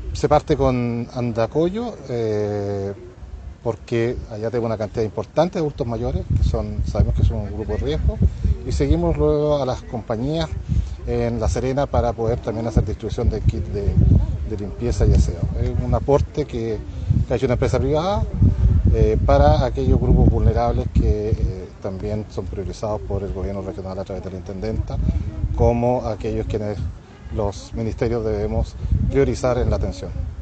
Se parte con Andacollo, porque allá tengo una cantidad importante de adultos mayores, sabemos que son un grupo de riesgo, y seguimos luego a las compañías en La Serena para poder también hacer distribución de kit de limpieza y aseo. Es un aporte que ha hecho una empresa privada para aquellos grupos vulnerables que también son priorizados por el gobierno regional a través de la intendenta, como aquellos quienes los ministerios debemos priorizar en la atención.